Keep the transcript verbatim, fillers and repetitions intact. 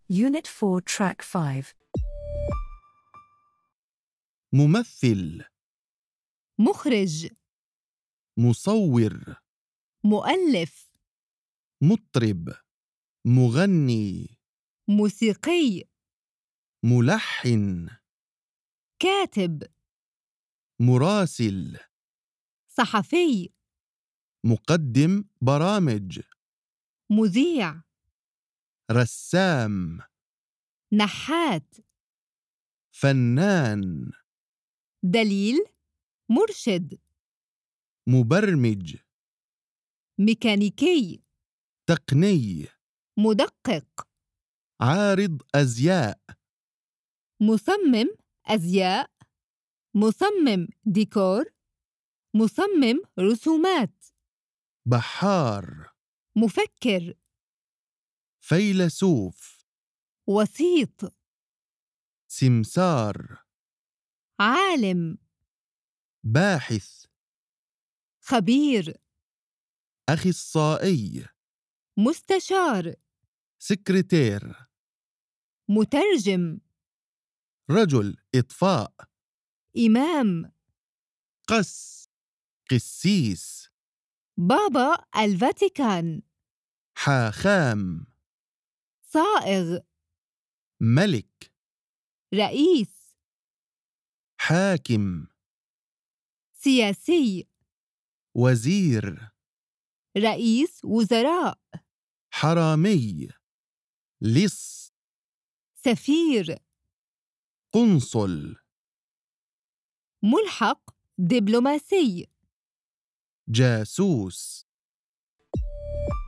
Unit four, Track five. ممثل، مخرج، مصور، مؤلف، مطرب، مغني، موسيقي، ملحن، كاتب، مراسل، صحفي، مقدم برامج، مذيع، رسام، نحات، فنان، دليل، مرشد، مبرمج، ميكانيكي، تقني، مدقق، عارض أزياء، مصمم أزياء، مصمم ديكور، مصمم رسومات، بحار، مفكر، فيلسوف، وسيط، سمسار، عالم، باحث، خبير، أخصائي، مستشار، سكرتير، مترجم، رجل إطفاء، إمام، قس، قسيس، بابا الفاتيكان، حاخام، صائغ، ملك، رئيس، حاكم، سياسي، وزير، رئيس وزراء، حرامي، لص، سفير، قنصل، ملحق دبلوماسي. جاسوس.